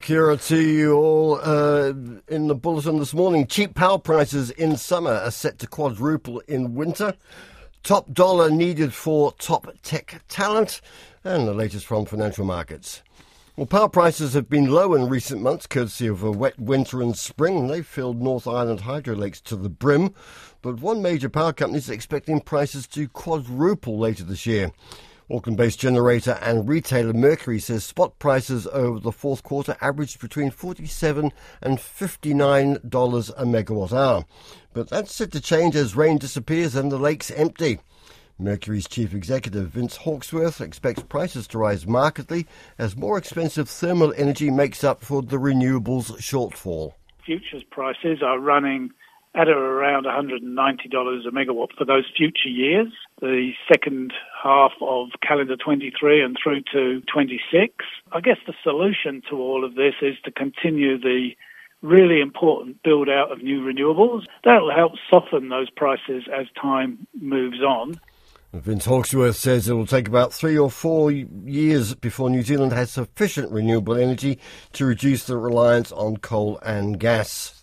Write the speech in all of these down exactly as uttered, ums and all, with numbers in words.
Kira to you all uh, in the bulletin this morning. Cheap power prices in summer are set to quadruple in winter. Top dollar needed for top tech talent. And the latest from financial markets. Well, power prices have been low in recent months, courtesy of a wet winter and spring. They've filled North Island hydro lakes to the brim. But one major power company is expecting prices to quadruple later this year. Auckland-based generator and retailer Mercury says spot prices over the fourth quarter averaged between forty-seven dollars and fifty-nine dollars a megawatt hour. But that's set to change as rain disappears and the lake's empty. Mercury's chief executive, Vince Hawksworth, expects prices to rise markedly as more expensive thermal energy makes up for the renewables shortfall. Futures prices are running at or around one hundred ninety dollars a megawatt for those future years, the second half of calendar twenty-three and through to twenty-six. I guess the solution to all of this is to continue the really important build-out of new renewables. That will help soften those prices as time moves on. Vince Hawksworth says it will take about three or four years before New Zealand has sufficient renewable energy to reduce the reliance on coal and gas.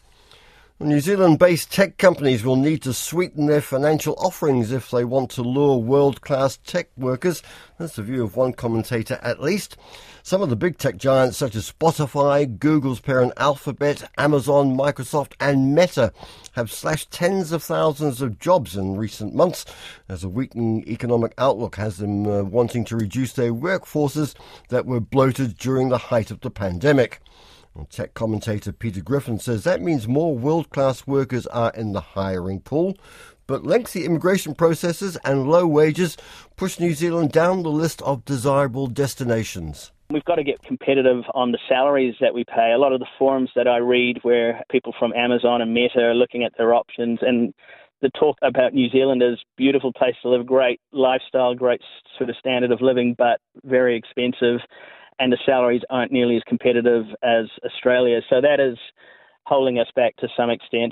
New Zealand-based tech companies will need to sweeten their financial offerings if they want to lure world-class tech workers. That's the view of one commentator at least. Some of the big tech giants such as Spotify, Google's parent Alphabet, Amazon, Microsoft and Meta have slashed tens of thousands of jobs in recent months as a weakening economic outlook has them uh, wanting to reduce their workforces that were bloated during the height of the pandemic. Tech commentator Peter Griffin says that means more world-class workers are in the hiring pool, but lengthy immigration processes and low wages push New Zealand down the list of desirable destinations. We've got to get competitive on the salaries that we pay. A lot of the forums that I read where people from Amazon and Meta are looking at their options, and the talk about New Zealand is beautiful place to live, great lifestyle, great sort of standard of living, but very expensive. And the salaries aren't nearly as competitive as Australia. So that is holding us back to some extent.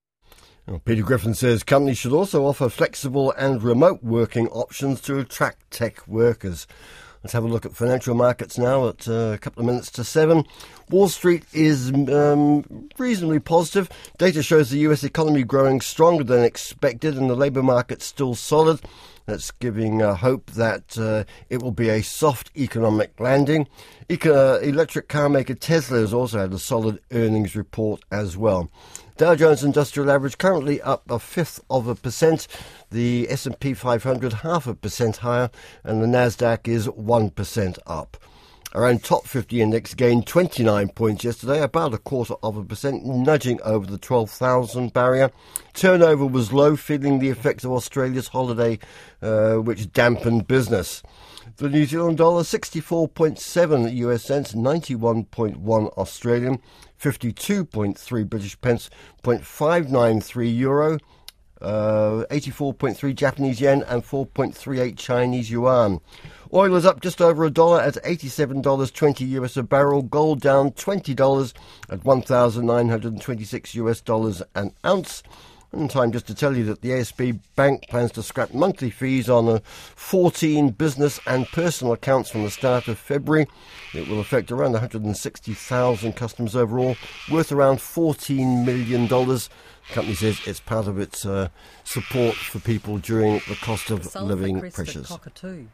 Well, Peter Griffin says companies should also offer flexible and remote working options to attract tech workers. Let's have a look at financial markets now at uh, a couple of minutes to seven. Wall Street is um, reasonably positive. Data shows the U S economy growing stronger than expected and the labour market still solid. That's giving uh, hope that uh, it will be a soft economic landing. Eco- electric car maker Tesla has also had a solid earnings report as well. Dow Jones Industrial Average currently up a fifth of a percent. The S and P five hundred half a percent higher, and the Nasdaq is one percent up. Our own top fifty index gained twenty-nine points yesterday, about a quarter of a percent, nudging over the twelve thousand barrier. Turnover was low, feeling the effects of Australia's holiday, uh, which dampened business. The New Zealand dollar, sixty-four point seven U S cents, ninety-one point one Australian, fifty-two point three British pence, zero point five nine three euro, uh, eighty-four point three Japanese yen and four point three eight Chinese yuan. Oil is up just over a dollar at eighty-seven dollars twenty U S a barrel. Gold down twenty dollars at one thousand nine hundred twenty-six U S dollars an ounce. And time just to tell you that the A S B Bank plans to scrap monthly fees on uh, fourteen business and personal accounts from the start of February. It will affect around one hundred sixty thousand customers overall, worth around fourteen million dollars. The company says it's part of its uh, support for people during the cost of living pressures. Cockatoo.